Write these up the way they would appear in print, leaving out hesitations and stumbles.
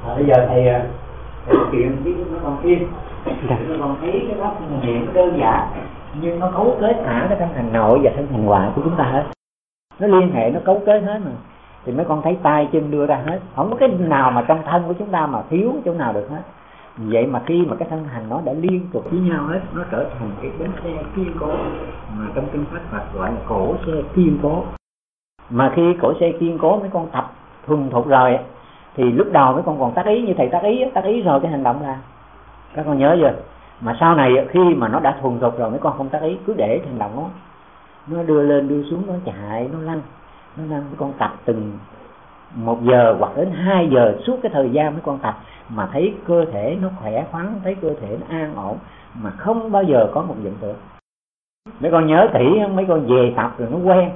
Bây giờ thầy chuyện với nó còn thêm, nó còn thấy cái pháp thân niệm nó đơn giản nhưng nó cấu kết cả cái thân hành nội và thân hành ngoại của chúng ta hết, nó liên hệ, nó cấu kết hết mà. Thì mấy con thấy tay chân đưa ra hết, không có cái nào mà trong thân của chúng ta mà thiếu chỗ nào được hết. Vậy mà khi mà cái thân hành nó đã liên tục với nhau hết, nó trở thành cái bánh xe kiên cố mà trong kinh pháp Phật gọi là cổ xe kiên cố. Mà khi cổ xe kiên cố mấy con tập thuần thục rồi thì lúc đầu mấy con còn tác ý, như thầy tác ý rồi cái hành động ra, các con nhớ chưa? Mà sau này khi mà nó đã thuần thục rồi mấy con không tác ý, cứ để hành động nó đưa lên đưa xuống, nó chạy, nó lăn mấy con tập từng 1 giờ hoặc đến 2 giờ suốt cái thời gian mấy con tập mà thấy cơ thể nó khỏe khoắn, thấy cơ thể nó an ổn mà không bao giờ có một vọng tưởng. Mấy con nhớ kỹ, mấy con về tập rồi nó quen.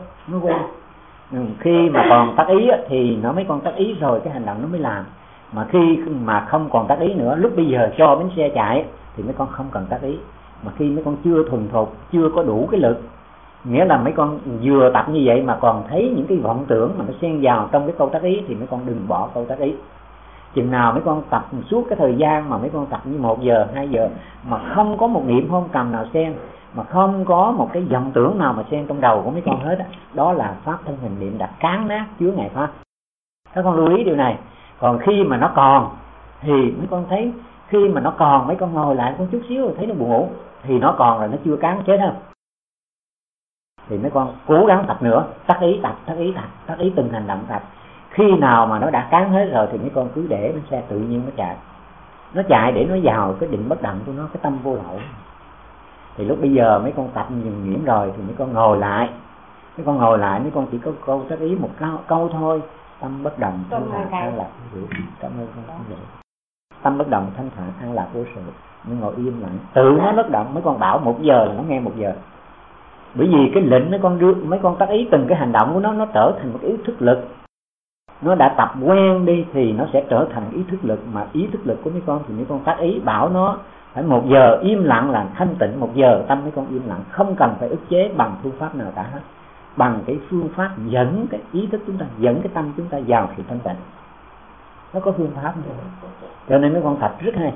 Khi mà còn tác ý thì mấy con tác ý rồi cái hành động nó mới làm. Mà khi mà không còn tác ý nữa, lúc bây giờ cho bánh xe chạy thì mấy con không cần tác ý. Mà khi mấy con chưa thuần thục, chưa có đủ cái lực, nghĩa là mấy con vừa tập như vậy mà còn thấy những cái vọng tưởng mà nó xen vào trong cái câu tác ý thì mấy con đừng bỏ câu tác ý. Chừng nào mấy con tập suốt cái thời gian mà mấy con tập như 1 giờ, 2 giờ mà không có một niệm hôn trầm nào xen, mà không có một cái vọng tưởng nào mà xen trong đầu của mấy con hết đó là pháp thân hình niệm đã cán nát chứa ngại pháp. Các con lưu ý điều này. Còn khi mà nó còn thì mấy con thấy, khi mà nó còn mấy con ngồi lại con chút xíu rồi thấy nó buồn ngủ thì nó còn rồi, nó chưa cán chết không? Thì mấy con cố gắng tập nữa, tác ý từng hành động tập. Khi nào mà nó đã cán hết rồi thì mấy con cứ để nó xe tự nhiên nó chạy để nó vào cái định bất động của nó, cái tâm vô lậu. Thì lúc bây giờ mấy con tập nhường nhiễm rồi thì mấy con ngồi lại, mấy con chỉ có câu tác ý một câu thôi: tâm bất động thanh thản an lạc vô sự. Cảm ơn con. Tâm bất động thanh thản an lạc vô sự. Nó ngồi im lặng, tự nó bất động. Mấy con bảo 1 giờ là nó nghe 1 giờ. Bởi vì cái lệnh mấy con tác ý từng cái hành động của nó trở thành một ý thức lực. Nó đã tập quen đi thì nó sẽ trở thành ý thức lực. Mà ý thức lực của mấy con thì mấy con tác ý bảo nó phải 1 giờ im lặng là thanh tịnh. 1 giờ tâm mấy con im lặng, không cần phải ức chế bằng phương pháp nào cả hết, bằng cái phương pháp dẫn cái ý thức chúng ta, dẫn cái tâm chúng ta vào sự thanh tịnh. Nó có phương pháp nữa. Cho nên mấy con tập rất hay.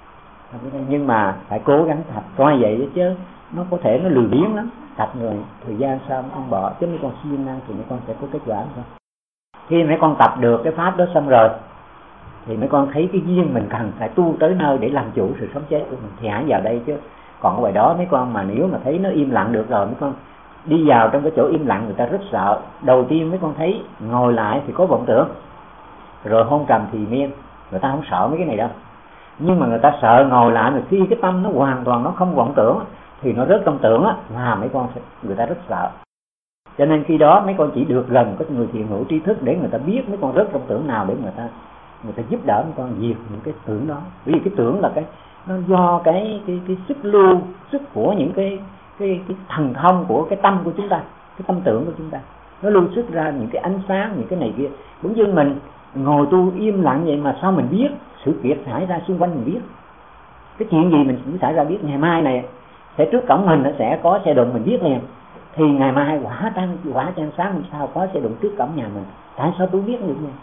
Nhưng mà phải cố gắng tập coi vậy chứ nó có thể nó lười biếng lắm. Tập người thời gian sau mấy con bỏ, chứ mấy con siêng năng thì mấy con sẽ có kết quả không? Khi mấy con tập được cái pháp đó xong rồi thì mấy con thấy cái duyên mình cần phải tu tới nơi để làm chủ sự sống chết của mình thì hãy vào đây chứ. Còn ở ngoài đó mấy con mà nếu mà thấy nó im lặng được rồi, mấy con đi vào trong cái chỗ im lặng người ta rất sợ. Đầu tiên mấy con thấy ngồi lại thì có vọng tưởng, rồi hôn trầm thì miên, người ta không sợ mấy cái này đâu. Nhưng mà người ta sợ ngồi lại mà khi cái tâm nó hoàn toàn nó không vọng tưởng thì nó rớt trong tưởng là mấy con người ta rất sợ. Cho nên khi đó mấy con chỉ được gần có người thiện hữu tri thức để người ta biết mấy con rớt trong tưởng nào để người ta giúp đỡ mấy con diệt những cái tưởng đó. Bởi vì cái tưởng là nó do cái sức lưu, sức của những cái thần thông của cái tâm của chúng ta, cái tâm tưởng của chúng ta, nó lưu xuất ra những cái ánh sáng, những cái này kia. Bỗng dưng mình ngồi tu im lặng vậy mà sao mình biết sự việc xảy ra xung quanh, mình biết cái chuyện gì mình cũng xảy ra, biết ngày mai này sẽ trước cổng mình nó sẽ có xe đụng, mình biết liền. Thì ngày mai quả trăng sáng làm sao có xe đụng trước cổng nhà mình, tại sao tôi biết được vậy?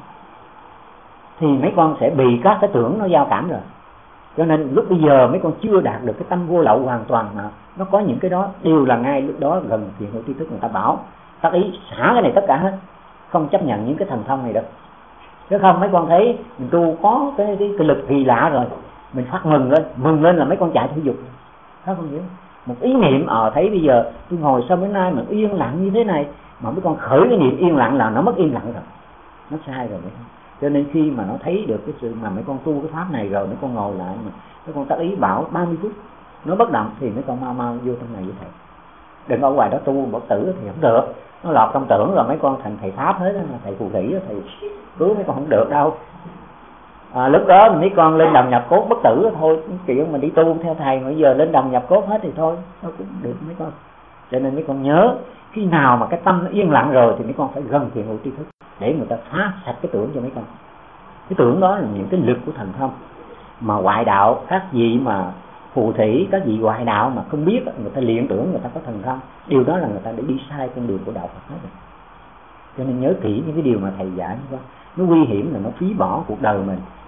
Thì mấy con sẽ bị các cái tưởng nó giao cảm rồi. Cho nên lúc bây giờ mấy con chưa đạt được cái tâm vô lậu hoàn toàn mà nó có những cái đó đều là ngay lúc đó gần thiện hữu tri thức người ta bảo tác ý xả cái này tất cả hết, không chấp nhận những cái thần thông này đâu. Chứ không mấy con thấy mình tu có cái lực kỳ lạ rồi mình phát mừng lên là mấy con chạy thể dục. Đó con hiểu, một ý niệm thấy bây giờ tôi ngồi sau bữa nay mà yên lặng như thế này mà mấy con khởi cái niệm yên lặng là nó mất yên lặng rồi, nó sai rồi. Cho nên khi mà nó thấy được cái sự mà mấy con tu cái pháp này rồi, mấy con ngồi lại mà mấy con tác ý bảo 30 phút nó bất động thì mấy con mau vô trong này với thầy. Đừng ở ngoài đó tu bất tử thì không được, nó lọt trong tưởng rồi mấy con thành thầy pháp hết á, thầy phù thủy thầy cứu mấy con không được đâu. Lúc đó mấy con lên đồng nhập cốt bất tử thôi, kiểu mình đi tu theo thầy mà bây giờ lên đồng nhập cốt hết thì thôi nó cũng được mấy con. Cho nên mấy con nhớ khi nào mà cái tâm nó yên lặng rồi thì mấy con phải gần thiện hữu tri thức để người ta phá sạch cái tưởng cho mấy con. Cái tưởng đó là những cái lực của thần thông mà ngoại đạo các vị mà phù thủy, các vị ngoại đạo mà không biết, người ta luyện tưởng người ta có thần thông, điều đó là người ta đã đi sai con đường của đạo Phật hết rồi. Cho nên nhớ kỹ những cái điều mà thầy dạy nó nguy hiểm là nó phí bỏ cuộc đời mình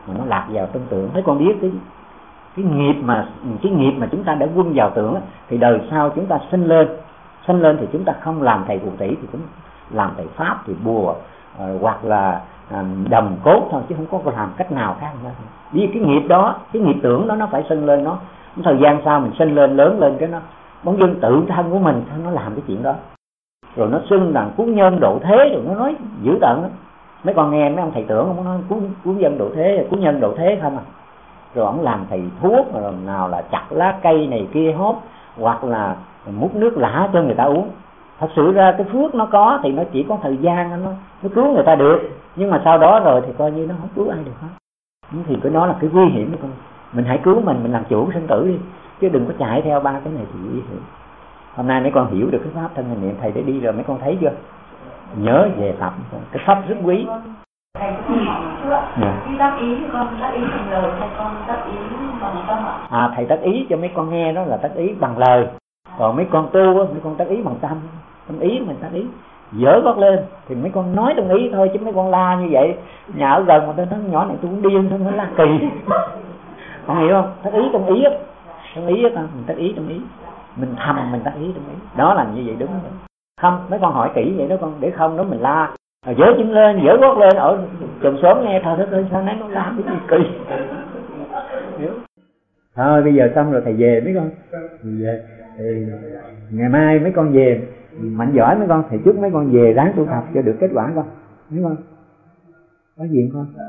mà nó lạc vào trong tưởng. Mấy con biết cái nghiệp mà chúng ta đã quân vào tưởng thì đời sau chúng ta sinh lên thì chúng ta không làm thầy phù thủy thì cũng làm thầy pháp thì bùa hoặc là đồng cốt thôi, chứ không có làm cách nào khác nữa. Vì cái nghiệp đó, cái nghiệp tưởng đó nó phải sinh lên, nó thời gian sau mình sinh lên lớn lên cái nó bỗng dưng tự thân của mình nó làm cái chuyện đó, rồi nó xưng rằng cứu nhân độ thế, rồi nó nói dữ tợn đó. Mấy con nghe mấy ông thầy tưởng ông nói cứu nhân độ thế, cứu nhân độ thế không à, rồi ông làm thầy thuốc, rồi nào là chặt lá cây này kia hốt, hoặc là múc nước lã cho người ta uống. Thật sự ra cái phước nó có thì nó chỉ có thời gian nó cứu người ta được, nhưng mà sau đó rồi thì coi như nó không cứu ai được hết. Thì cái đó là cái nguy hiểm đó con. Mình hãy cứu mình làm chủ sinh tử đi, chứ đừng có chạy theo ba cái này thì nguy hiểm. Hôm nay mấy con hiểu được cái pháp thân hành niệm thầy đã đi rồi, mấy con thấy chưa? Nhớ về tập, cái pháp rất quý. Thầy có hỏi chưa? Khi tác ý thì con tác ý bằng lời hay con tác ý bằng tâm ạ? Thầy tác ý cho mấy con nghe đó là tác ý bằng lời, còn mấy con tu mấy con tác ý bằng tâm ý mình tác ý. Dở gót lên thì mấy con nói trong ý thôi, chứ mấy con la như vậy nhà ở gần mà tôi nói nhỏ này tôi cũng điên, tôi nói la kỳ. Con hiểu không? Tác ý trong ý á, mình tác ý trong ý, mình thầm mình tác ý trong ý, đó là như vậy đúng rồi. Không, mấy con hỏi kỹ vậy đó con, để không đó mình la dở chân lên, dở gót lên ở chùm xóm nghe thôi thôi sao nấy nó la cái gì kỳ. Hiểu? Thôi bây giờ xong rồi thầy về mấy con. Về thì ngày mai mấy con về mạnh giỏi mấy con, thầy chúc mấy con về ráng tu tập cho được kết quả con. Đúng không? Có gì không con?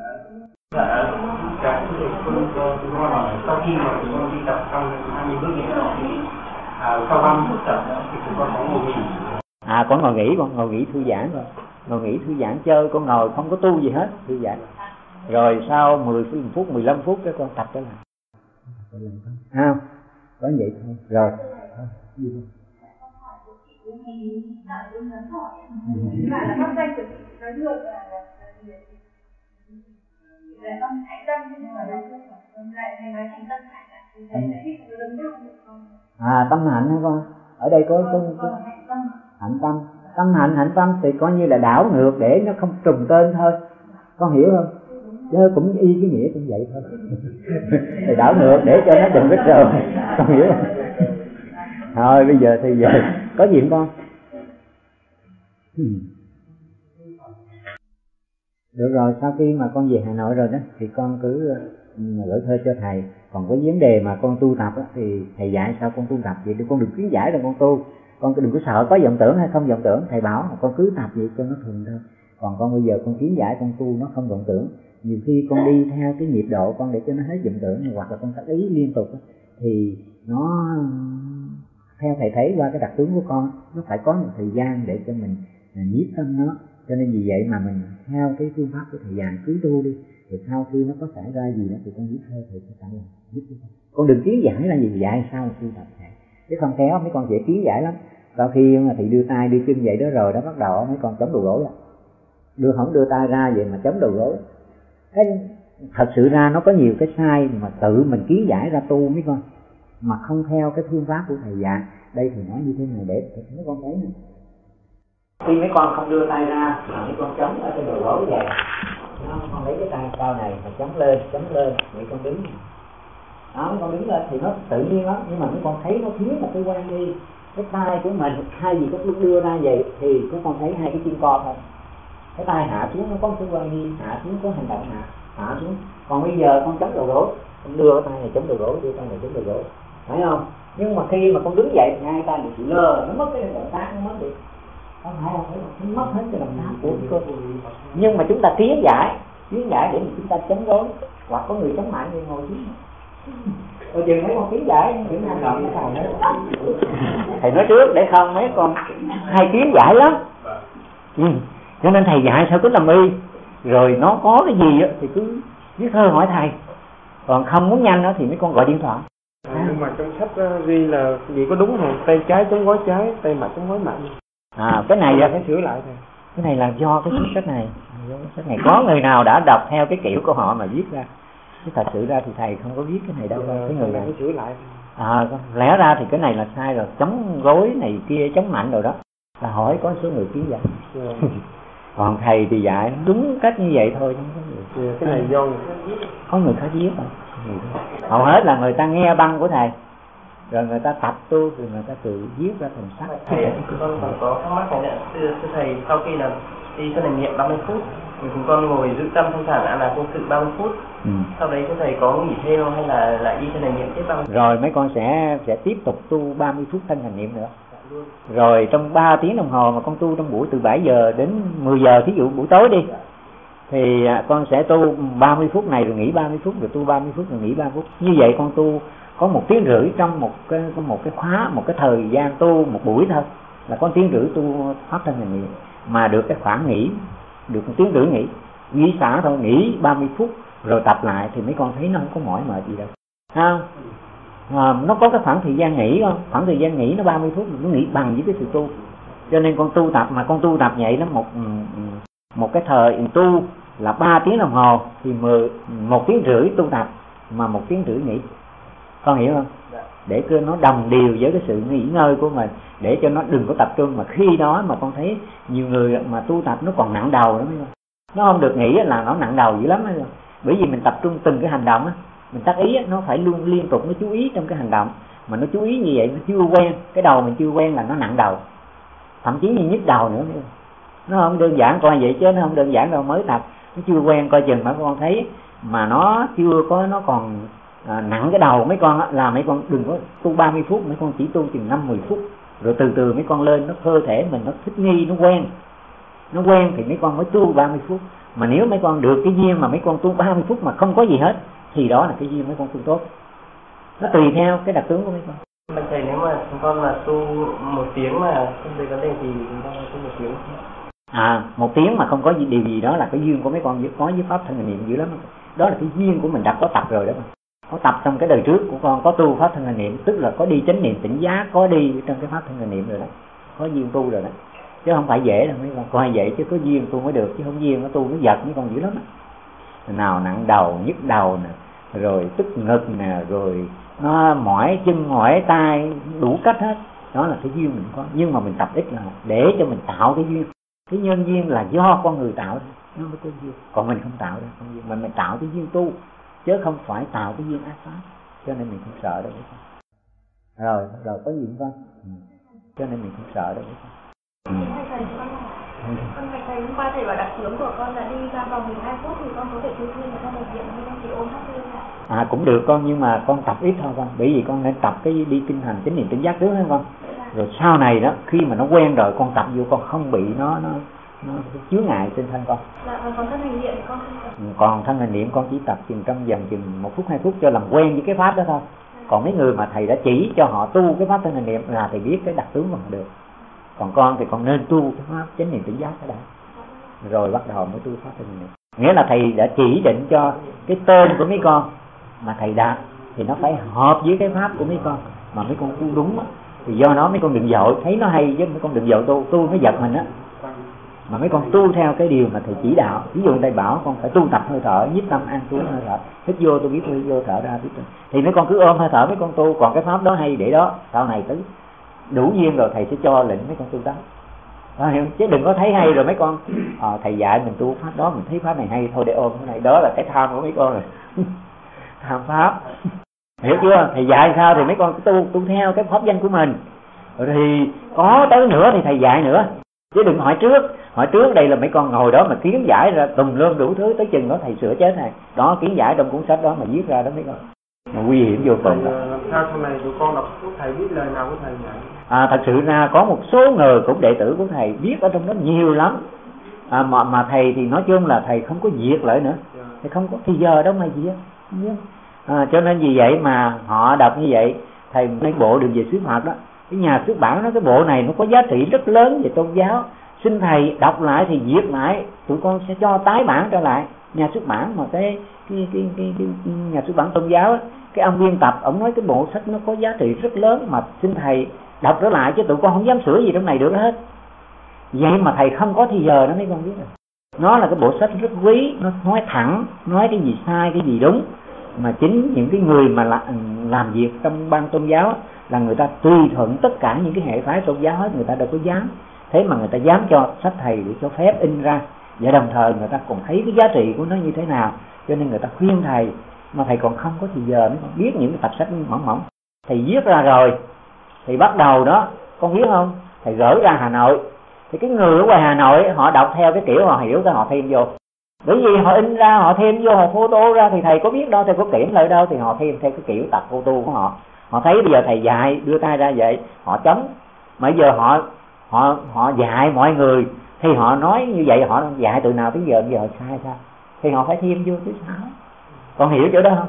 Sau khi mà con đi tập xong 20 bước thì sau 30 phút tập thì con có ngồi nghỉ. Con ngồi nghỉ, con ngồi nghỉ thư giãn rồi. Ngồi nghỉ thư giãn chơi, con ngồi không có tu gì hết, thư giãn. Rồi sau 10 phút, 15 phút cái con tập trở lại. Không? Có vậy thôi. Rồi. Là pháp danh của chị nói được là tâm hạnh tâm, nhưng mà lại thầy nói thành tâm hạnh thì thầy sẽ thích cái đơn được không? Tâm hạnh hả con? Ở đây có hạnh tâm. Tâm hạnh, hạnh tâm thì coi như là đảo ngược để nó không trùng tên thôi. Con hiểu không? Chứ cũng y cái nghĩa cũng vậy thôi. Thì đảo ngược để cho nó đừng có rời. Con hiểu không? Thôi bây giờ thì có gì không con? Được rồi, sau khi mà con về Hà Nội rồi đó thì con cứ gửi thơ cho thầy. Còn có vấn đề mà con tu tập đó, thì thầy dạy sao con tu tập vậy, con đừng khuyến giải rồi con tu. Con đừng có sợ có vọng tưởng hay không vọng tưởng, thầy bảo con cứ tập vậy cho nó thuần thôi. Còn con bây giờ con khuyến giải con tu nó không vọng tưởng. Nhiều khi con đi theo cái nhịp độ con để cho nó hết vọng tưởng, hoặc là con tác ý liên tục thì nó theo thầy thấy qua cái đặc tướng của con, nó phải có một thời gian để cho mình nhiếp tâm nó. Cho nên vì vậy mà mình theo cái phương pháp của thầy dạy cứ tu đi, rồi sau khi nó có xảy ra gì đó thì con viết thơ thầy sẽ trả lời giúp con. Đừng kiến giải là gì dạy sao mà tu tập thầy, chứ không khéo mấy con dễ kiến giải lắm. Sau khi mà thầy đưa tay đưa chân vậy đó rồi đó bắt đầu mấy con chống đầu gối không đưa tay ra vậy mà chống đầu gối. Cái thật sự ra nó có nhiều cái sai mà tự mình kiến giải ra tu mấy con, mà không theo cái phương pháp của thầy dạy. Đây thì nói như thế này để mấy con thấy này. Khi mấy con không đưa tay ra mà mấy con chống ở trên đầu gối vậy, con lấy cái tay cao này mà chống lên vậy con đứng. Mấy con đứng lên thì nó tự nhiên lắm, nhưng mà mấy con thấy nó thiếu một cái quan đi. Cái tay của mình hai gì lúc đưa ra vậy thì các con thấy hai cái chân co thôi. Cái tay hạ xuống nó có một cái quan đi, hạ xuống có hành động hạ xuống. Còn bây giờ con chống đầu gối, con đưa cái tay này chống đầu gối, đưa tay này chống đầu gối, phải không? Nhưng mà khi mà con đứng dậy thì hai tay này bị lơ, nó mất cái động tác, nó mất đi. Không phải không, nó mất hết cái động tác của cơ. Nhưng mà chúng ta kiến giải để mà chúng ta chống gối, hoặc có người chống mạnh thì ngồi xuống. Rồi chừng mấy con kiến giải những hành động của thầy đó. Thầy nói trước để không mấy con hay kiến giải lắm. Cho nên thầy dạy sao cứ làm y, rồi nó có cái gì thì cứ viết thơ hỏi thầy. Còn không muốn nhanh đó thì mấy con gọi điện thoại. Nhưng mà trong sách ghi là gì có đúng không? Tay trái chống gối trái, tay mặt chống gối mạnh. Cái này phải sửa lại thôi. Cái này là do cái sách này. Có người nào đã đọc theo cái kiểu của họ mà viết ra. Chứ thật sự ra thì thầy không có viết cái này đâu. Cái người này phải sửa lại. Lẽ ra thì cái này là sai rồi, chống gối này kia, chống mạnh rồi đó. Là hỏi có số người kiến giải. Còn thầy thì dạy đúng cách như vậy thôi, không có gì. Cái này do Có người khác viết không? Hầu hết là người ta nghe băng của thầy, rồi người ta tập tu, rồi người ta tự viết ra thành sách. Thầy, con còn có thắc mắc này nữa. Thưa thầy, sau khi là đi thân hành niệm 30 phút, thì chúng con ngồi giữ tâm thanh thản ăn là công sự 30 phút. Sau đấy thưa thầy có nghỉ thêm không hay là lại đi thân hành niệm tiếp 30 phút? Rồi mấy con sẽ tiếp tục tu 30 phút thân hành niệm nữa. Rồi trong 3 tiếng đồng hồ mà con tu trong buổi từ 7 giờ đến 10 giờ, thí dụ buổi tối đi, thì con sẽ tu 30 phút này rồi nghỉ 30 phút, rồi tu 30 phút rồi nghỉ 30 phút. Như vậy con tu có 1 tiếng rưỡi trong một cái khóa, một cái thời gian tu một buổi thôi, là có 1 tiếng rưỡi tu pháp thân hành niệm, mà được cái khoảng nghỉ, được 1 tiếng rưỡi nghỉ xả thôi, nghỉ 30 phút rồi tập lại, thì mấy con thấy nó không có mỏi mệt gì đâu, ha. Nó có cái khoảng thời gian nghỉ không? Khoảng thời gian nghỉ nó 30 phút nó nghỉ bằng với cái sự tu. Cho nên con tu tập, mà con tu tập vậy nó một cái thời tu là 3 tiếng đồng hồ thì 1 tiếng rưỡi tu tập mà 1 tiếng rưỡi nghỉ. Con hiểu không? Để cho nó đồng đều với cái sự nghỉ ngơi của mình, để cho nó đừng có tập trung. Mà khi đó mà con thấy nhiều người mà tu tập nó còn nặng đầu lắm, nó không được nghỉ là nó nặng đầu dữ lắm. Bởi vì mình tập trung từng cái hành động á, mình tác ý á, nó phải luôn liên tục nó chú ý trong cái hành động, mà nó chú ý như vậy nó chưa quen, cái đầu mình chưa quen là nó nặng đầu, thậm chí như nhức đầu nữa. Nó không đơn giản, coi vậy chứ nó không đơn giản đâu. Mới tập nó chưa quen, coi chừng mà con thấy mà nó chưa có, nó còn nặng cái đầu mấy con á, là mấy con đừng có tu 30 phút, mấy con chỉ tu chừng 5-10 phút rồi từ từ mấy con lên, nó cơ thể mình nó thích nghi, nó quen thì mấy con mới tu 30 phút. Mà nếu mấy con được cái duyên mà mấy con tu 30 phút mà không có gì hết thì đó là cái duyên mấy con tu tốt. Nó tùy theo cái đặc tướng của mấy con. Bạch thầy, nếu mà chúng con là tu 1 tiếng mà không thấy vấn đề thì chúng con tu 1 tiếng. 1 tiếng mà không có điều gì, đó là cái duyên của mấy con có với pháp thân hành niệm dữ lắm. Đó là cái duyên của mình đã có tập rồi đó mà. Có tập trong cái đời trước của con, có tu pháp thân hành niệm, tức là có đi chánh niệm tỉnh giác, có đi trong cái pháp thân hành niệm rồi đó, có duyên tu rồi đó, chứ không phải dễ đâu mấy con. Coi vậy chứ có duyên tu mới được, chứ không duyên nó tu nó giật mấy con dữ lắm đó. Nào nặng đầu, nhức đầu nè, rồi tức ngực nè, rồi nó mỏi chân mỏi tay, đủ cách hết. Đó là cái duyên mình có, nhưng mà mình tập ít là để cho mình tạo cái duyên. Cái nhân duyên là do con người tạo ra, nó mới có duyên. Còn mình không tạo ra không duyên, mà mình tạo cái duyên tu, chứ không phải tạo cái duyên ác pháp. Cho nên mình không sợ đâu. Rồi có gì không? Cho nên mình không sợ đâu. Con thầy hôm qua thầy bảo đặc tướng của con là đi ra vòng 12 phút thì con có thể tu thêm trong một viện hay con chỉ ôm hát lên ạ? Cũng được con, nhưng mà con tập ít thôi con, bởi vì con nên tập cái đi tinh hành chánh niệm tỉnh giác trước hả con. Rồi sau này đó, khi mà nó quen rồi con tập vô, con không bị nó chướng ngại trên thân con. Còn thân hành niệm thì con không? Còn thân hành niệm con chỉ tập trong vòng 1 phút 2 phút cho làm quen với cái pháp đó thôi. Còn mấy người mà thầy đã chỉ cho họ tu cái pháp thân hành niệm là thầy biết cái đặc tướng của họ được. Còn con thì con nên tu cái pháp chánh niệm tỉnh giác cái đã, rồi bắt đầu mới tu pháp thân hành niệm. Nghĩa là thầy đã chỉ định cho cái tên của mấy con mà thầy đạt thì nó phải hợp với cái pháp của mấy con, mà mấy con tu đúng á. Thì do đó mấy con đừng dội, thấy nó hay chứ mấy con đừng dội tu mới giật mình á. Mà mấy con tu theo cái điều mà thầy chỉ đạo. Ví dụ thầy bảo con phải tu tập hơi thở, nhiếp tâm an trú hơi thở, hít vô tôi biết hơi vô, thở ra biết tôi. Thì mấy con cứ ôm hơi thở mấy con tu, còn cái pháp đó hay để đó, sau này tới đủ duyên rồi thầy sẽ cho lệnh mấy con tu đó. Chứ đừng có thấy hay rồi mấy con thầy dạy mình tu pháp đó, mình thấy pháp này hay thôi để ôm cái này. Đó là cái tham của mấy con rồi. Tham pháp. Hiểu chưa? Thầy dạy sao thì mấy con cứ tu theo cái pháp danh của mình. Rồi thì có tới nữa thì thầy dạy nữa. Chứ đừng hỏi trước đây là mấy con ngồi đó mà kiến giải ra tùm lum đủ thứ, tới chừng đó thầy sửa chết này. Đó, kiến giải trong cuốn sách đó mà viết ra đó mấy con. Mà nguy hiểm vô cùng. Sao sau này tụi con đọc thầy biết lời nào của thầy dạy? Thật sự ra có một số người cũng đệ tử của thầy viết ở trong đó nhiều lắm. Mà thầy thì nói chung là thầy không có duyệt lại nữa. Thầy không có thì giờ đâu mà duyệt. Cho nên vì vậy mà họ đọc như vậy. Thầy mấy bộ Đường Về Xứ Phật đó, cái nhà xuất bản nó cái bộ này nó có giá trị rất lớn về tôn giáo. Xin thầy đọc lại thì duyệt lại, tụi con sẽ cho tái bản trở lại. Nhà xuất bản mà cái nhà xuất bản tôn giáo á, cái ông biên tập ông nói cái bộ sách nó có giá trị rất lớn, mà xin thầy đọc trở lại chứ tụi con không dám sửa gì trong này được hết. Vậy mà thầy không có thì giờ đó mấy con biết rồi. Nó là cái bộ sách rất quý, nó nói thẳng, nói cái gì sai cái gì đúng. Mà chính những cái người mà làm việc trong ban tôn giáo là người ta tùy thuận tất cả những cái hệ phái tôn giáo hết, người ta đâu có dám thế mà người ta dám cho sách thầy để cho phép in ra, và đồng thời người ta còn thấy cái giá trị của nó như thế nào, cho nên người ta khuyên thầy. Mà thầy còn không có thì giờ mới còn biết những cái tập sách mỏng mỏng. Thầy viết ra rồi thì bắt đầu đó, con biết không, thầy gửi ra Hà Nội thì cái người ở ngoài Hà Nội họ đọc theo cái kiểu họ hiểu, cái họ thêm vô. Bởi vì họ in ra, họ thêm vô, họ photo ra thì thầy có biết đâu, thầy có kiểm lại đâu, thì họ thêm theo cái kiểu tập photo của họ. Họ thấy bây giờ thầy dạy, đưa tay ra vậy, họ chấm. Mà bây giờ họ dạy mọi người thì họ nói như vậy, họ dạy từ nào tới giờ sai sao? Thì họ phải thêm vô chứ sao? Con hiểu chỗ đó không?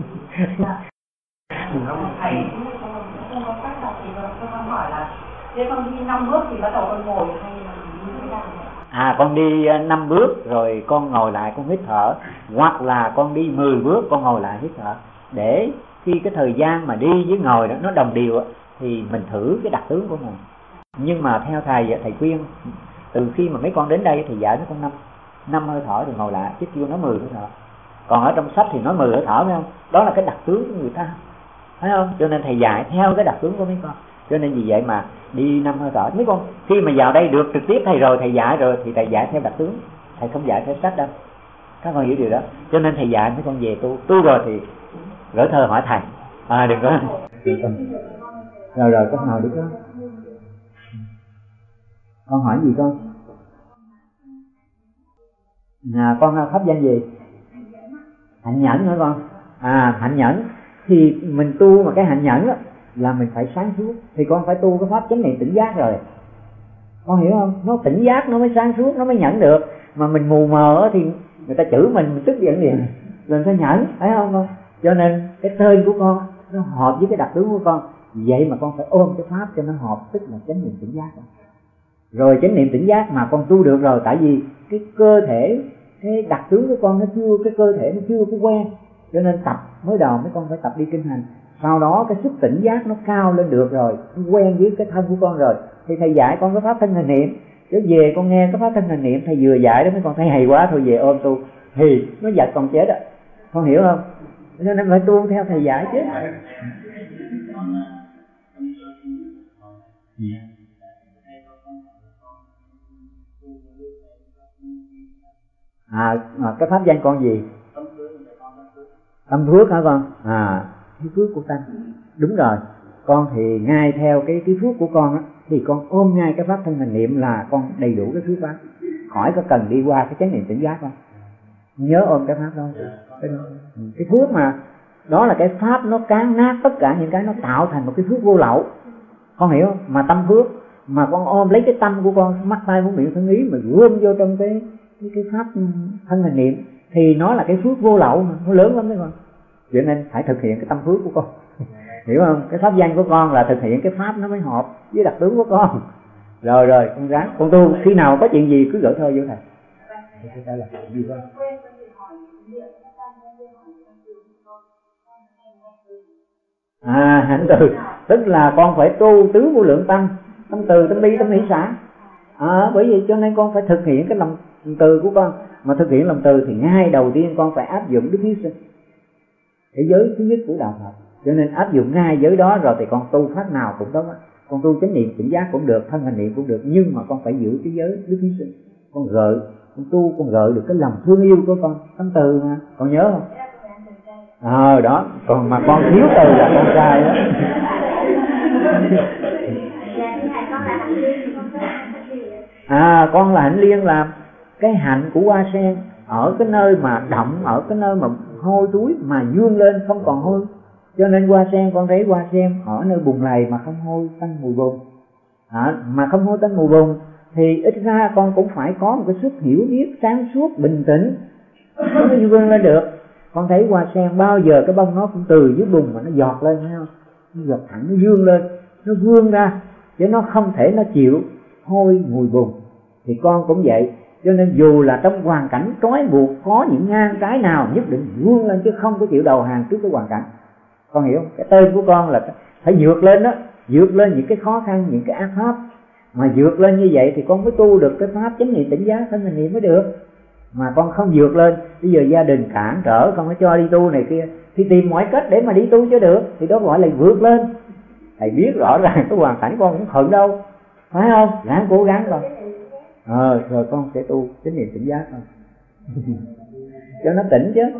Thầy không có cách đọc thì con hỏi là thế con đi 5 bước thì bắt đầu con ngồi hay là như thế nào? Con đi 5 bước rồi con ngồi lại con hít thở, hoặc là con đi 10 bước con ngồi lại hít thở, để khi cái thời gian mà đi với ngồi đó nó đồng đều thì mình thử cái đặc tướng của mình. Nhưng mà theo thầy khuyên từ khi mà mấy con đến đây thì dạy mấy con 5 hơi thở rồi ngồi lại, chứ chưa nói 10 hơi thở. Còn ở trong sách thì nói 10 hơi thở, phải không? Đó là cái đặc tướng của người ta, thấy không? Cho nên thầy dạy theo cái đặc tướng của mấy con. Cho nên vì vậy mà đi 5 hơi thở. Mấy con khi mà vào đây được trực tiếp thầy rồi, thầy dạy rồi thì thầy dạy theo đặc tướng, thầy không dạy theo sách đâu. Các con hiểu điều đó. Cho nên thầy dạy mấy con về tu rồi thì gửi thơ hỏi thầy. Đừng có rồi con hỏi đi con. Con hỏi gì con? Con pháp danh gì? Hạnh nhẫn hả con? Hạnh nhẫn thì mình tu mà cái hạnh nhẫn đó, là mình phải sáng suốt. Thì con phải tu cái pháp chánh niệm tỉnh giác rồi, con hiểu không? Nó tỉnh giác nó mới sáng suốt, nó mới nhẫn được. Mà mình mù mờ thì người ta chửi mình tức giận liền, làm sao nhẫn, thấy không con? Cho nên cái tên của con nó hợp với cái đặc tướng của con, vậy mà con phải ôm cái pháp cho nó hợp, tức là chánh niệm tỉnh giác. Rồi chánh niệm tỉnh giác mà con tu được rồi, tại vì cái cơ thể, cái đặc tướng của con nó chưa, cái cơ thể nó chưa có quen, cho nên tập mới đầu mấy con phải tập đi kinh hành. Sau đó cái sức tỉnh giác nó cao lên được rồi, nó quen với cái thân của con rồi, thì thầy dạy con cái pháp thân hành niệm. Chứ về con nghe cái pháp thân hành niệm thầy vừa dạy đó mấy con thấy hay quá, thôi về ôm tu thì nó giật con chết đó, con hiểu không? Cho nên phải tu theo thầy dạy chứ. Cái pháp danh con gì? Tâm phước hả con? Cái phước của tâm. Đúng rồi. Con thì ngay theo cái phước của con á, thì con ôm ngay cái pháp thân hành niệm là con đầy đủ cái phước pháp. Khỏi có cần đi qua cái chánh niệm tỉnh giác không? Nhớ ôm cái pháp đó. Cái phước mà đó là cái pháp nó cán nát tất cả những cái, nó tạo thành một cái phước vô lậu. Con hiểu không? Mà tâm phước mà con ôm lấy cái tâm của con, mắt tai mũi miệng thân ý mà gom vô trong cái pháp thân hành niệm thì nó là cái phước vô lậu mà nó lớn lắm đấy con. Cho nên phải thực hiện cái tâm phước của con. Hiểu không? Cái pháp danh của con là thực hiện cái pháp nó mới hợp với đặc tướng của con. Rồi con ráng con tu, khi nào có chuyện gì cứ gửi thơ vô thầy. Hạnh từ tức là con phải tu tứ vô lượng tâm, tâm từ, tâm bi, tâm hỷ xả. Bởi vì cho nên con phải thực hiện cái lòng từ của con. Mà thực hiện lòng từ thì ngay đầu tiên con phải áp dụng đức hiếu sinh, cái giới thứ nhất của đạo Phật. Cho nên áp dụng ngay giới đó rồi thì con tu pháp nào cũng tốt. Con tu chánh niệm tỉnh giác cũng được, thân hành niệm cũng được, nhưng mà con phải giữ cái giới đức hiếu sinh. Con tu con gợi được cái lòng thương yêu của con, tâm từ mà, con nhớ không? Đó, còn mà con thiếu từ là con trai đó. Con là hạnh liên, làm cái hạnh của hoa sen ở cái nơi mà đậm, ở cái nơi mà hôi thối mà vươn lên không còn hôi. Cho nên hoa sen, con thấy hoa sen ở nơi bùn lầy mà không hôi tanh mùi bùn, mà không hôi tanh mùi bùn thì ít ra con cũng phải có một cái sức hiểu biết sáng suốt bình tĩnh nó mới vươn lên được. Con thấy hoa sen bao giờ cái bông nó cũng từ dưới bùn mà nó giọt lên, thấy không? Nó giọt thẳng, nó vươn lên, nó vươn ra, chứ nó không thể nó chịu hôi mùi bùn. Thì con cũng vậy. Cho nên dù là trong hoàn cảnh trói buộc, có những ngang trái nào nhất định vươn lên, chứ không có chịu đầu hàng trước cái hoàn cảnh. Con hiểu không? Cái tên của con là phải vượt lên đó, vượt lên những cái khó khăn, những cái ác pháp. Mà vượt lên như vậy thì con mới tu được cái pháp chánh niệm tỉnh giác thân hành niệm mới được. Mà con không vượt lên, bây giờ gia đình cản trở con mới cho đi tu này kia, thì tìm mọi cách để mà đi tu cho được, thì đó gọi là vượt lên. Thầy biết rõ ràng cái hoàn cảnh con cũng thuận đâu, phải không? Ráng cố gắng thôi. Rồi con sẽ tu chánh niệm tỉnh giác thôi. Cho nó tỉnh chứ.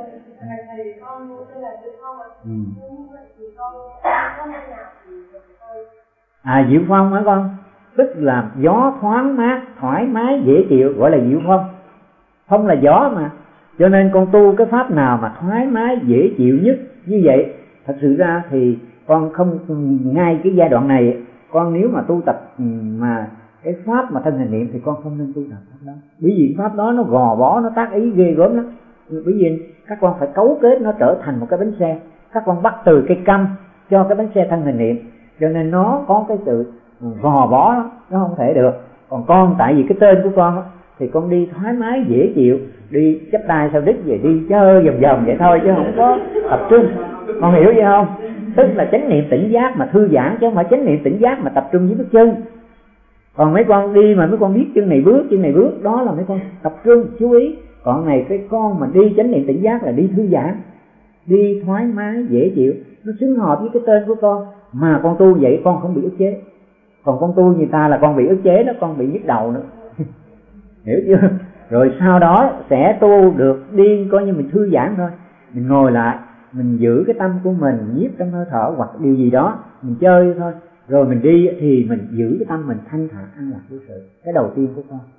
Diệu phong hả con? Tức là gió thoáng mát, thoải mái, dễ chịu, gọi là diệu phong. Phong là gió mà. Cho nên con tu cái pháp nào mà thoải mái, dễ chịu nhất như vậy. Thật sự ra thì con không, ngay cái giai đoạn này, con nếu mà tu tập mà cái pháp mà thân hành niệm thì con không nên tu tập pháp đó. Bởi vì pháp đó nó gò bó, nó tác ý ghê gớm lắm. Bởi vì các con phải cấu kết nó trở thành một cái bánh xe. Các con bắt từ cây căm cho cái bánh xe thân hành niệm, cho nên nó có cái sự gò bó lắm, nó không thể được. Còn con tại vì cái tên của con đó, thì con đi thoải mái dễ chịu, đi chắp tay sau đít về đi chơi vòng vòng vậy thôi, chứ không có tập trung. Con hiểu vậy không? Tức là chánh niệm tỉnh giác mà thư giãn, chứ không phải chánh niệm tỉnh giác mà tập trung với bước chân. Còn mấy con đi mà mấy con biết chân này bước, đó là mấy con tập trung chú ý. Còn này cái con mà đi chánh niệm tỉnh giác là đi thư giãn, đi thoải mái dễ chịu, nó xứng hợp với cái tên của con. Mà con tu vậy con không bị ức chế. Còn con tu như ta là con bị ức chế đó, con bị nhức đầu nữa. Hiểu chưa? Rồi sau đó sẽ tu được đi, coi như mình thư giãn thôi. Mình ngồi lại, mình giữ cái tâm của mình nhiếp trong hơi thở hoặc điều gì đó, mình chơi thôi. Rồi mình đi thì mình giữ cái tâm mình thanh thản an lạc vô sự. Cái đầu tiên của con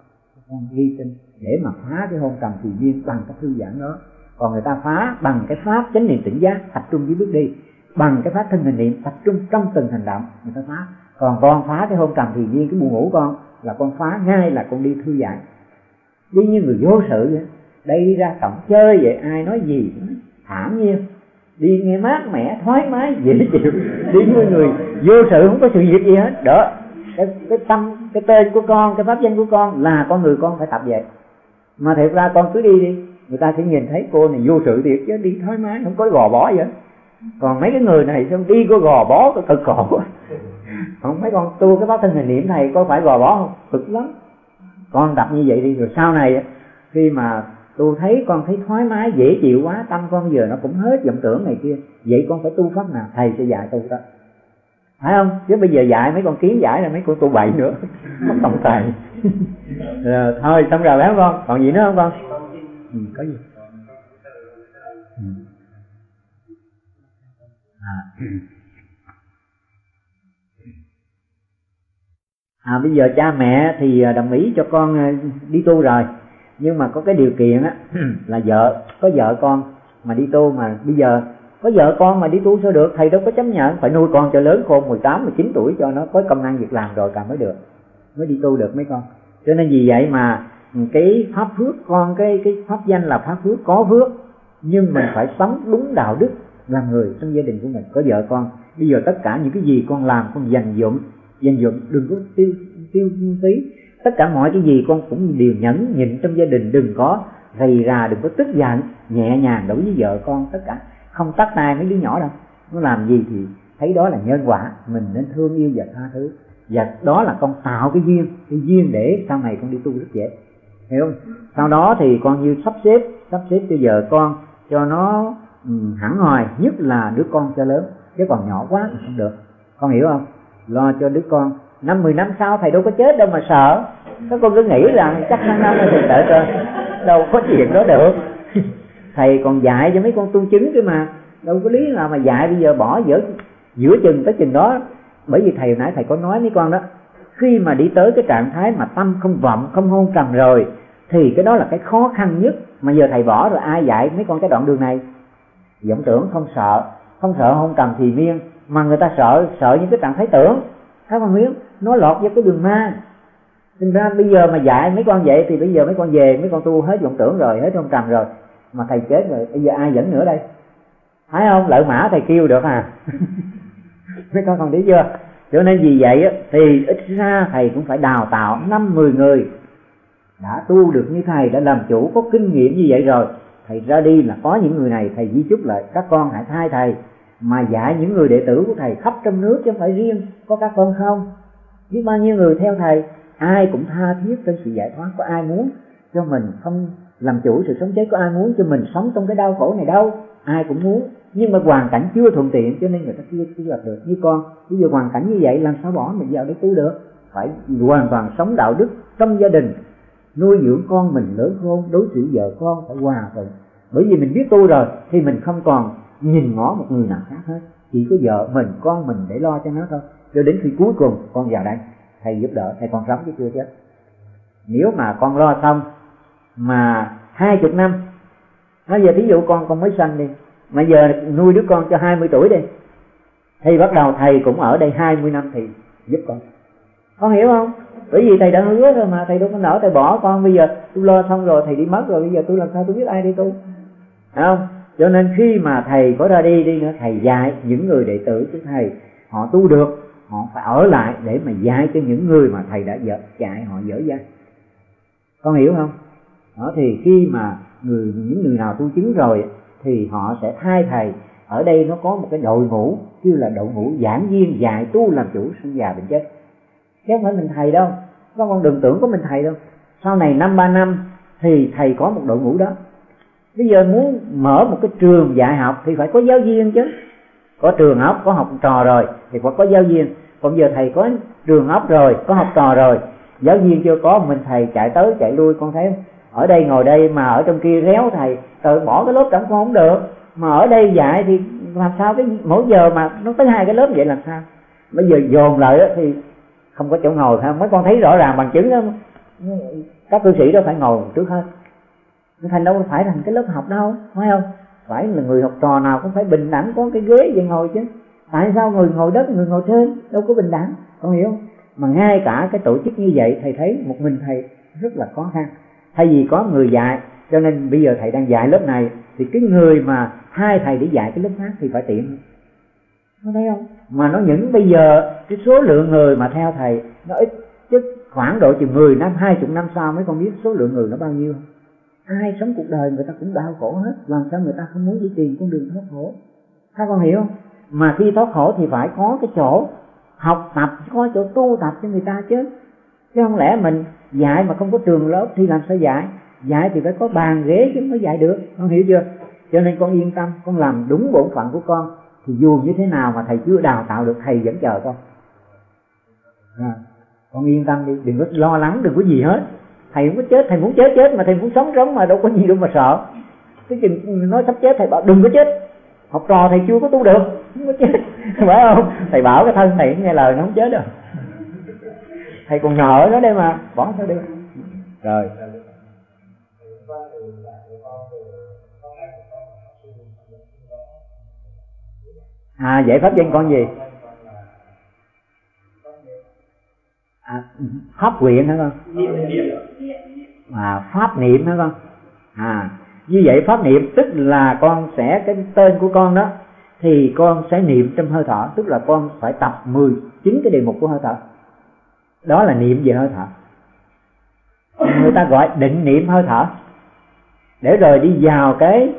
hy sinh để mà phá cái hôn trầm thì duyên bằng cái thư giãn đó. Còn người ta phá bằng cái pháp chánh niệm tỉnh giác, tập trung với bước đi, bằng cái pháp thân hành niệm, tập trung trong từng hành động người ta phá. Còn con phá cái hôn trầm thì duyên, cái buồn ngủ con là con phá ngay là con đi thư giãn, đi như người vô sự vậy. Đây đi ra cổng chơi vậy, ai nói gì thản nhiên, đi nghe mát mẻ thoải mái dễ chịu, đi như người vô sự, không có sự việc gì hết. Đó, cái tâm, cái tên của con, cái pháp danh của con là con người con phải tập vậy. Mà thật ra con cứ đi đi, người ta sẽ nhìn thấy cô này vô sự thiệt chứ, đi thoải mái không có gò bó vậy. Còn mấy cái người này xong đi có gò bó, có cực khổ. Không, mấy con tu cái pháp thân hành niệm thầy có phải gò bó không? Cực lắm. Con tập như vậy đi, rồi sau này khi mà tu thấy con thấy thoải mái dễ chịu quá, tâm con giờ nó cũng hết vọng tưởng này kia, vậy con phải tu pháp nào thầy sẽ dạy tu đó, phải không? Chứ bây giờ dạy mấy con kiến giải là mấy con tu bậy nữa, mất tổng thầy. Rồi thôi xong rồi phải không con? Còn gì nữa không con? Có gì? Bây giờ cha mẹ thì đồng ý cho con đi tu rồi, nhưng mà có cái điều kiện á là có vợ con mà đi tu. Mà bây giờ có vợ con mà đi tu sao được, thầy đâu có chấp nhận, phải nuôi con cho lớn khôn 18, 19 tuổi cho nó có công ăn việc làm rồi càng mới được, mới đi tu được mấy con. Cho nên vì vậy mà cái pháp phước con, cái pháp danh là pháp phước, có phước, nhưng mình phải sống đúng đạo đức làm người trong gia đình của mình. Có vợ con, bây giờ tất cả những cái gì con làm con dành dụm, đừng có tiêu phí. Tất cả mọi cái gì con cũng đều nhẫn nhịn trong gia đình, đừng có rầy rà, đừng có tức giận, nhẹ nhàng đối với vợ con. Tất cả không tắt tay mấy đứa nhỏ đâu, nó làm gì thì thấy đó là nhân quả, mình nên thương yêu và tha thứ. Và đó là con tạo cái duyên để sau này con đi tu rất dễ, hiểu không? Sau đó thì con như sắp xếp cho vợ con cho nó hẳn hoài, nhất là đứa con cho lớn, chứ còn nhỏ quá thì không được, con hiểu không? Lo cho đứa con 5-10 năm sau thầy đâu có chết đâu mà sợ. Các con cứ nghĩ rằng chắc năm thầy sợ rồi, đâu có chuyện đó được. Thầy còn dạy cho mấy con tu chứng cơ mà, đâu có lý nào mà dạy bây giờ bỏ giữa chừng tới chừng đó. Bởi vì thầy nãy thầy có nói mấy con đó, khi mà đi tới cái trạng thái mà tâm không vọng, không hôn trầm rồi, thì cái đó là cái khó khăn nhất. Mà giờ thầy bỏ rồi ai dạy mấy con cái đoạn đường này? Vọng tưởng không sợ hôn trầm thì miên, mà người ta sợ những cái trạng thái tưởng, thấy không biết, nó lọt vào cái đường ma. Thành ra bây giờ mà dạy mấy con vậy thì bây giờ mấy con về, mấy con tu hết vọng tưởng rồi, hết hôn trầm rồi, mà thầy chết rồi, bây giờ ai dẫn nữa đây? Thấy không? Lợi mã thầy kêu được à? Mấy con còn biết chưa? Cho nên vì vậy thì ít ra thầy cũng phải đào tạo 5-10 người đã tu được như thầy, đã làm chủ, có kinh nghiệm như vậy rồi. Thầy ra đi là có những người này thầy di chúc lại, các con hãy thay thầy mà dạy những người đệ tử của thầy khắp trong nước, chứ không phải riêng có các con không. Biết bao nhiêu người theo thầy, ai cũng tha thiết trên sự giải thoát. Có ai muốn cho mình không làm chủ sự sống chết, có ai muốn cho mình sống trong cái đau khổ này đâu, ai cũng muốn. Nhưng mà hoàn cảnh chưa thuận tiện cho nên người ta chưa gặp được. Như con bây giờ hoàn cảnh như vậy làm sao bỏ mình vào để tu được? phải hoàn toàn sống đạo đức trong gia đình, nuôi dưỡng con mình lớn khôn, đối xử vợ con phải hòa thuận. Bởi vì mình biết tu rồi thì mình không còn nhìn ngó một người nào khác hết, chỉ có vợ mình, con mình để lo cho nó thôi. Cho đến khi cuối cùng con vào đây thầy giúp đỡ, thầy còn sống chứ chưa chết. Nếu mà con lo xong mà 20 năm, nói giờ thí dụ con mới sanh đi, mà giờ nuôi đứa con cho 20 tuổi đi, thì bắt đầu thầy cũng ở đây 20 năm thì giúp con hiểu không? Bởi vì thầy đã hứa rồi mà, thầy đâu có nỡ thầy bỏ con. Bây giờ tôi lo xong rồi, thầy đi mất rồi, bây giờ tôi làm sao tôi biết ai đi tu, phải không? Cho nên khi mà thầy có ra đi nữa, thầy dạy những người đệ tử của thầy họ tu được, họ phải ở lại để mà dạy cho những người mà thầy đã dạy họ dở dang. Con hiểu không? Đó, thì khi mà những người nào tu chứng rồi thì họ sẽ thay thầy. Ở đây nó có một cái đội ngũ kêu là đội ngũ giảng viên dạy tu làm chủ sinh già bệnh chết, chứ không phải mình thầy đâu. Con đừng tưởng có mình thầy đâu. Sau này 5-3 năm thì thầy có một đội ngũ đó. Bây giờ muốn mở một cái trường dạy học thì phải có giáo viên chứ. Có trường học, có học trò rồi thì phải có giáo viên. Còn giờ thầy có trường học rồi, có học trò rồi, giáo viên chưa có, mình thầy chạy tới chạy lui. Con thấy không? Ở đây ngồi đây mà ở trong kia réo thầy, rồi bỏ cái lớp trống con không được. Mà ở đây dạy thì làm sao cái mỗi giờ mà nó tới 2 cái lớp vậy làm sao? Bây giờ dồn lại thì không có chỗ ngồi. Mấy con thấy rõ ràng bằng chứng đó, các cư sĩ đó phải ngồi trước hết. Thành đâu phải thành cái lớp học đâu, phải không? Phải là người học trò nào cũng phải bình đẳng, có cái ghế về ngồi chứ. Tại sao người ngồi đất, người ngồi trên, đâu có bình đẳng, con hiểu không? Mà ngay cả cái tổ chức như vậy, thầy thấy một mình thầy rất là khó khăn. Thay vì có người dạy, cho nên bây giờ thầy đang dạy lớp này, thì cái người mà hai thầy để dạy cái lớp khác thì phải tiện. Có thấy không? Mà nó những bây giờ cái số lượng người mà theo thầy nó ít, chứ khoảng độ chừng 10 năm, 20 năm sau mấy con biết số lượng người nó bao nhiêu không? Ai sống cuộc đời người ta cũng đau khổ hết, làm sao người ta không muốn đi tìm con đường thoát khổ? Các con hiểu không? Mà khi thoát khổ thì phải có cái chỗ học tập, có chỗ tu tập cho người ta chứ. Chứ không lẽ mình dạy mà không có trường lớp thì làm sao dạy? Dạy thì phải có bàn ghế chứ mới dạy được, con hiểu chưa? Cho nên con yên tâm, con làm đúng bổn phận của con. Thì dù như thế nào mà thầy chưa đào tạo được, thầy vẫn chờ con. Con yên tâm đi, đừng có lo lắng, đừng có gì hết. Thầy không có chết, thầy muốn chết mà thầy muốn sống mà, đâu có gì đâu mà sợ. Cái chừng nói sắp chết thầy bảo đừng có chết. Học trò thầy chưa có tu được, không có chết, phải không? Thầy bảo cái thân thầy nghe lời nó không chết đâu. Thầy còn nợ nó đây mà, bỏ sao đi. Rồi. Giải pháp danh con gì? Pháp nguyện hả con? Pháp niệm hả con? Như vậy pháp niệm tức là con sẽ, cái tên của con đó thì con sẽ niệm trong hơi thở. Tức là con phải tập 19 cái đề mục của hơi thở. Đó là niệm về hơi thở. Người ta gọi định niệm hơi thở. Để rồi đi vào cái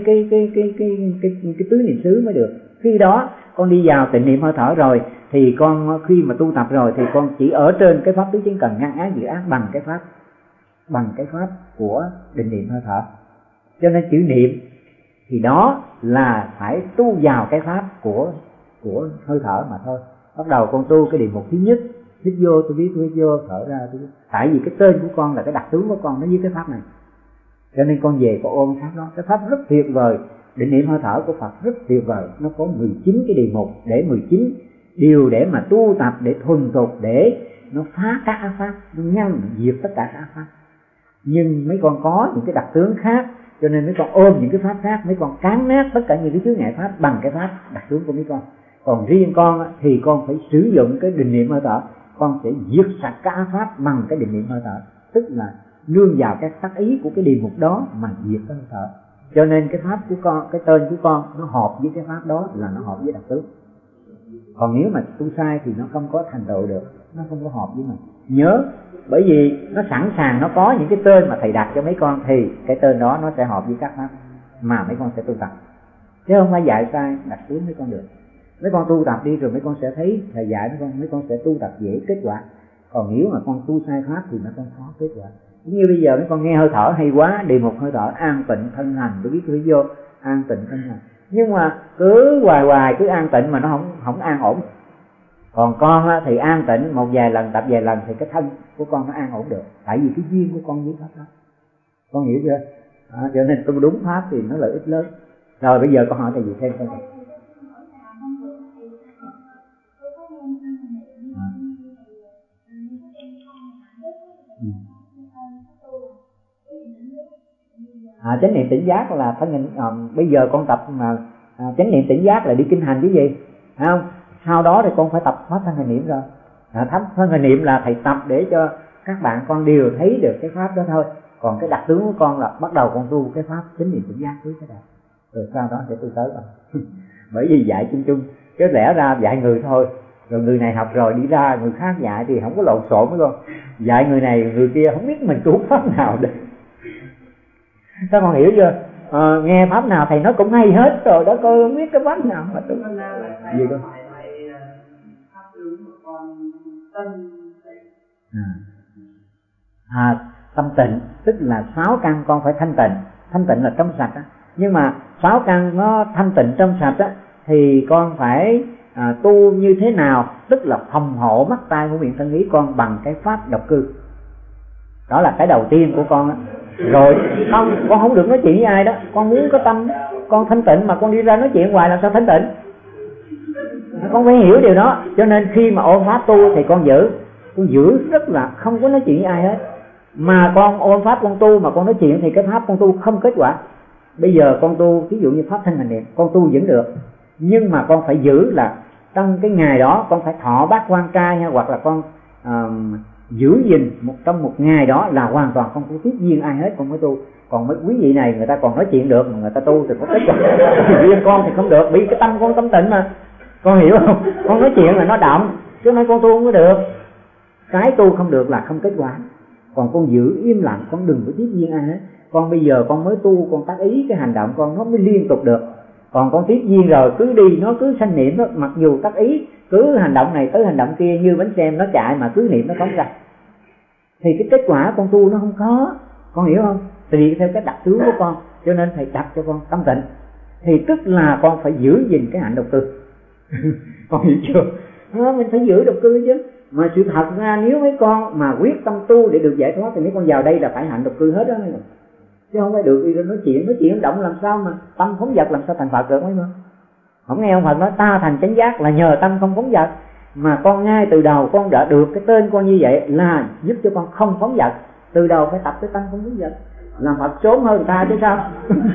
tứ niệm xứ mới được. Khi đó con đi vào tịnh niệm hơi thở rồi thì con khi mà tu tập rồi thì con chỉ ở trên cái pháp tứ chánh cần ngăn ác diệt ác bằng cái pháp của định niệm hơi thở. Cho nên chữ niệm thì đó là phải tu vào cái pháp của hơi thở mà thôi. Bắt đầu con tu cái đề mục thứ nhất, hít vô tôi biết, tôi hít vô, thở ra tôi biết. Tại vì cái tên của con là cái đặc tướng của con nó với cái pháp này, cho nên con về con ôm pháp đó. Cái pháp rất tuyệt vời, định niệm hơi thở của Phật rất tuyệt vời. Nó có 19 cái đề mục, để 19 điều để mà tu tập, để thuần thục, để nó phá các ác pháp, nó ngăn diệt tất cả các ác pháp. Nhưng mấy con có những cái đặc tướng khác, cho nên mấy con ôm những cái pháp khác, mấy con cán nát tất cả những cái chướng ngại pháp bằng cái pháp đặc tướng của mấy con. Còn riêng con thì con phải sử dụng cái định niệm hơi thở, con sẽ diệt sạch các ác pháp bằng cái định niệm hơi thở, tức là nương vào cái tác ý của cái đề mục đó mà diệt cái hơi thở. Cho nên cái pháp của con, cái tên của con nó hợp với cái pháp đó, là nó hợp với đặc tướng. Còn nếu mà tu sai thì nó không có thành tựu được, nó không có hợp với mình. Nhớ, bởi vì nó sẵn sàng, nó có những cái tên mà thầy đặt cho mấy con thì cái tên đó nó sẽ hợp với các pháp mà mấy con sẽ tu tập, chứ không phải dạy sai đặt tướng mấy con được. Mấy con tu tập đi rồi mấy con sẽ thấy thầy dạy mấy con sẽ tu tập dễ kết quả. Còn nếu mà con tu sai pháp thì nó không khó kết quả. Như bây giờ mấy con nghe hơi thở hay quá, đề mục hơi thở an tịnh thân hành, tôi biết tôi vô an tịnh thân hành, nhưng mà cứ hoài cứ an tịnh mà nó không an ổn. Còn con á, thì an tịnh một vài lần, tập vài lần thì cái thân của con nó an ổn được, tại vì cái duyên của con với pháp đó. Con hiểu chưa? Cho nên tu đúng pháp thì nó lợi ích lớn. Rồi bây giờ con hỏi thầy gì thêm không? Chánh niệm tỉnh giác là thân hình. Bây giờ con tập mà chánh niệm tỉnh giác là đi kinh hành chứ gì, phải không? Sau đó thì con phải tập pháp thân hình niệm rồi. Thân hình niệm là thầy tập để cho các bạn con đều thấy được cái pháp đó thôi. Còn cái đặc tướng của con là bắt đầu con tu cái pháp chánh niệm tỉnh giác trước cái này, rồi sau đó sẽ tu tới rồi. Bởi vì dạy chung chung, chứ lẽ ra dạy người thôi, rồi người này học rồi đi ra người khác dạy thì không có lộn xộn với con. Dạy người này người kia không biết mình tu pháp nào được. Các con hiểu chưa? Nghe pháp nào thầy nói cũng hay hết rồi đó, coi không biết cái pháp nào mà tu gì con. Tâm tịnh tức là 6 căn con phải thanh tịnh. Thanh tịnh là trong sạch á. Nhưng mà 6 căn nó thanh tịnh trong sạch á, thì con phải tu như thế nào? Tức là phòng hộ mắt tai mũi miệng thân ý con bằng cái pháp độc cư. Đó là cái đầu tiên của con á. Rồi không, con không được nói chuyện với ai đó. Con muốn có tâm con thanh tịnh mà con đi ra nói chuyện hoài làm sao thanh tịnh? Con phải hiểu điều đó. Cho nên khi mà ôm pháp tu thì con giữ rất là không có nói chuyện với ai hết. Mà con ôm pháp con tu mà con nói chuyện thì cái pháp con tu không kết quả. Bây giờ con tu ví dụ như pháp thân hành niệm, con tu vẫn được, nhưng mà con phải giữ là trong cái ngày đó con phải thọ bát quan trai nha, hoặc là con giữ gìn trong một ngày đó là hoàn toàn không có tiếp duyên ai hết con mới tu. Còn mấy quý vị này người ta còn nói chuyện được mà người ta tu thì có kết quả. Riêng con thì không được, vì cái tâm con tâm tịnh mà, con hiểu không? Con nói chuyện là nó động, chứ nói con tu không có được. Cái tu không được là không kết quả. Còn con giữ im lặng, con đừng có tiếp duyên ai hết. Con bây giờ con mới tu, con tác ý cái hành động con nó mới liên tục được. Còn con tiếp duyên rồi cứ đi, nó cứ sanh niệm đó, mặc dù tác ý cứ hành động này tới hành động kia như bánh xe nó chạy mà cứ niệm nó phóng ra, thì cái kết quả con tu nó không có. Con hiểu không? Tùy theo cái đặc tướng của con. Cho nên thầy đặt cho con tâm tịnh, thì tức là con phải giữ gìn cái hạnh độc cư. Con hiểu chưa? Mình phải giữ độc cư chứ. Mà sự thật ra nếu mấy con mà quyết tâm tu để được giải thoát thì mấy con vào đây là phải hạnh độc cư hết đó mấy con. Chứ không phải được đi ra nói chuyện động làm sao mà tâm phóng dật làm sao thành Phật được mấy con. Không nghe ông Phật nói ta thành chánh giác là nhờ tâm không phóng dật. Mà con ngay từ đầu con đã được cái tên con như vậy là giúp cho con không phóng dật. Từ đầu phải tập cái tâm không phóng dật, làm Phật sớm hơn người ta chứ sao.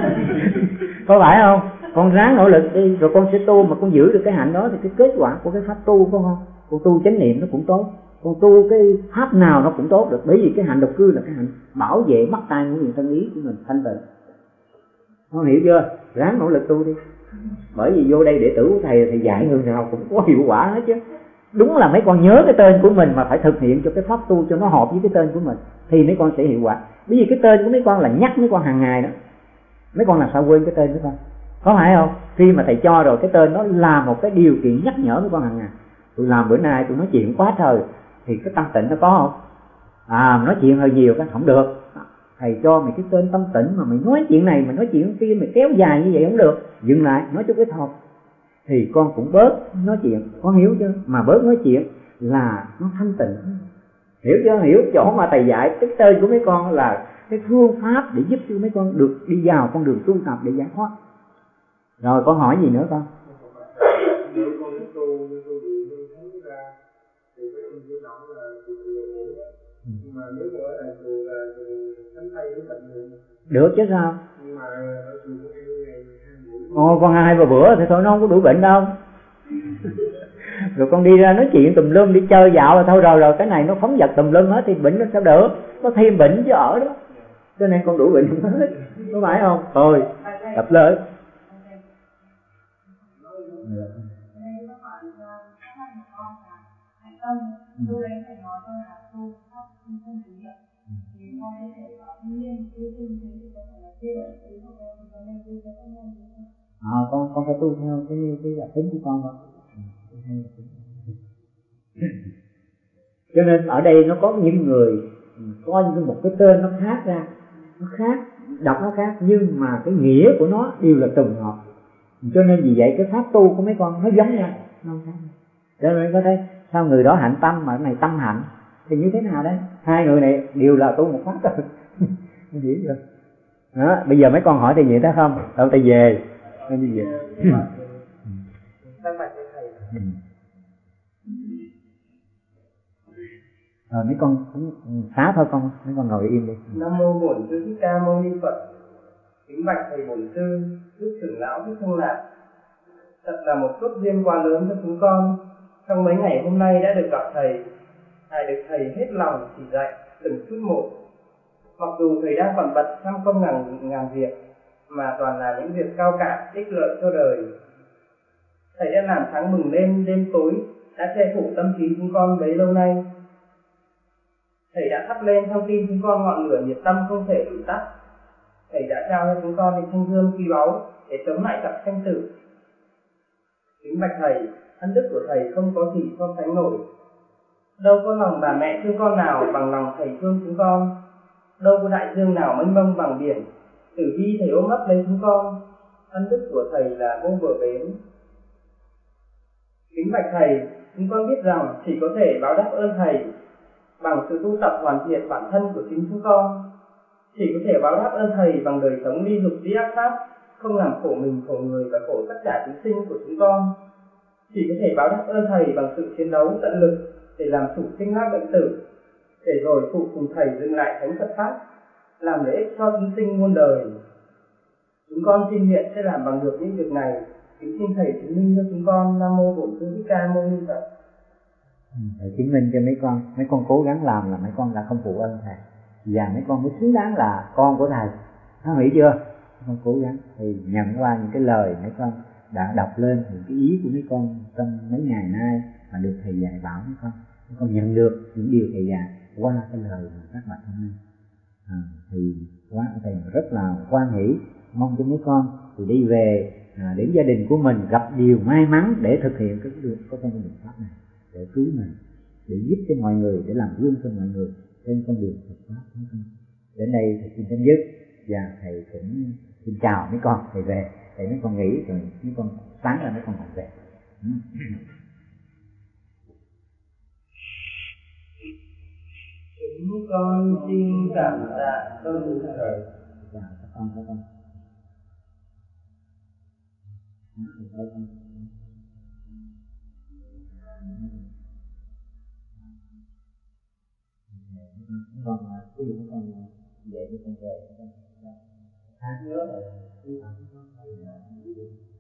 Có phải không? Con ráng nỗ lực đi rồi con sẽ tu, mà con giữ được cái hạnh đó thì cái kết quả của cái pháp tu phải không? Con tu chánh niệm nó cũng tốt, con tu cái pháp nào nó cũng tốt được. Bởi vì cái hạnh độc cư là cái hạnh bảo vệ mắt tai mũi miệng thân ý của mình thanh tịnh. Con hiểu chưa? Ráng nỗ lực tu đi. Bởi vì vô đây đệ tử của thầy dạy người nào cũng có hiệu quả hết chứ. Đúng là mấy con nhớ cái tên của mình mà phải thực hiện cho cái pháp tu cho nó hợp với cái tên của mình thì mấy con sẽ hiệu quả. Bởi vì cái tên của mấy con là nhắc mấy con hàng ngày đó. Mấy con làm sao quên cái tên của con? Có phải không? Khi mà thầy cho rồi cái tên nó là một cái điều kiện nhắc nhở mấy con hàng ngày. Tôi làm bữa nay tôi nói chuyện quá trời thì cái tâm tịnh nó có không? Nói chuyện hơi nhiều cái không được. Thầy cho mày cái tên tâm tịnh mà mày nói chuyện này mày nói chuyện kia mày kéo dài như vậy không được. Dừng lại nói chút ít thôi. Thì con cũng bớt nói chuyện, con hiểu chưa? Mà bớt nói chuyện là nó thanh tịnh. Hiểu chưa? Hiểu chỗ mà thầy dạy cái tên của mấy con là cái phương pháp để giúp cho mấy con được đi vào con đường tu tập để giải thoát. Rồi con hỏi gì nữa con? Được chứ sao? Con 2-3 bữa thì thôi, nó không có đuổi bệnh đâu. Rồi con đi ra nói chuyện tùm lum, đi chơi dạo là thôi rồi cái này nó phóng dật tùm lum hết thì bệnh nó sao đỡ? Có thêm bệnh chứ ở đó. Cho nên con đuổi bệnh không hết. Có phải không? Thôi, tập lên. Con phải tu theo cái đặc tính của con thôi. Cho nên ở đây nó có những người coi như một cái tên nó khác ra, nó khác, đọc nó khác, nhưng mà cái nghĩa của nó đều là trùng hợp. Cho nên vì vậy cái pháp tu của mấy con nó giống nhau, nó khác. Cho nên có thấy sao người đó hạnh tâm mà cái này tâm hạnh thì như thế nào đấy? Hai người này đều là tu một pháp rồi. Hiểu chưa? Đó, bây giờ mấy con hỏi thầy vậy đó không? Đâu thầy về. Đi về. Rồi mấy con xá thôi con, mấy con ngồi im đi. Nam mô Bổn Sư Thích Ca Mâu Ni Phật. Kính bạch thầy Bổn Sư, Đức trưởng lão Thích Thông Lạc. Thật là một phước duyên quá lớn cho chúng con. Trong mấy ngày hôm nay đã được gặp thầy, thầy được thầy hết lòng chỉ dạy từng chút một. Mặc dù thầy đang còn bận trăm công ngàn việc, mà toàn là những việc cao cả, ích lợi cho đời. Thầy đã làm sáng mừng lên đêm tối, đã che phủ tâm trí chúng con bấy lâu nay. Thầy đã thắp lên trong tim chúng con ngọn lửa nhiệt tâm không thể đuổi tắt. Thầy đã trao cho chúng con những thanh gươm quý báu để chống lại cặp sanh tử. Kính bạch thầy, ân đức của thầy không có gì so sánh nổi. Đâu có lòng bà mẹ thương con nào bằng lòng thầy thương chúng con. Đâu có đại dương nào mênh mông bằng biển, tử vi thầy ôm ấp lấy chúng con. Ân đức của thầy là vô bờ bến. Kính bạch thầy, chúng con biết rằng chỉ có thể báo đáp ơn thầy bằng sự tu tập hoàn thiện bản thân của chính chúng con. Chỉ có thể báo đáp ơn thầy bằng đời sống ly dục ly ác pháp, không làm khổ mình, khổ người và khổ tất cả chúng sinh của chúng con. Chỉ có thể báo đáp ơn thầy bằng sự chiến đấu tận lực để làm chủ sinh lao bệnh tử, để rồi phụ cùng thầy dừng lại thánh Phật pháp, làm lợi ích cho chúng sinh muôn đời. Chúng con xin nguyện sẽ làm bằng được những việc này. Kính xin thầy chứng minh cho chúng con. Nam mô Bổn Sư Thích Ca Mâu Ni Phật. Thầy chứng minh cho mấy con cố gắng làm là mấy con đã không phụ ơn thầy, và mấy con mới xứng đáng là con của thầy. Nó hiểu chưa? Mấy con cố gắng thì nhận qua những cái lời mấy con đã đọc lên, những cái ý của mấy con trong mấy ngày nay mà được thầy dạy bảo mấy con nhận được những điều thầy dạy qua cái lời mà các bạn hôm nay. Thì quá thầy rất là hoan hỷ, mong cho mấy con thì đi về đến gia đình của mình gặp điều may mắn để thực hiện cái con đường pháp này, để cứu mình, để giúp cho mọi người, để làm gương cho mọi người trên con đường Phật pháp. Đến đây thầy xin chấm dứt và thầy cũng xin chào mấy con. Thầy về để mấy con nghỉ rồi mấy con sáng là mấy con còn về. Chúng con xin cảm tạ ơn thầy. Chào các con. Con cái gì con dạy cho con về con nữa là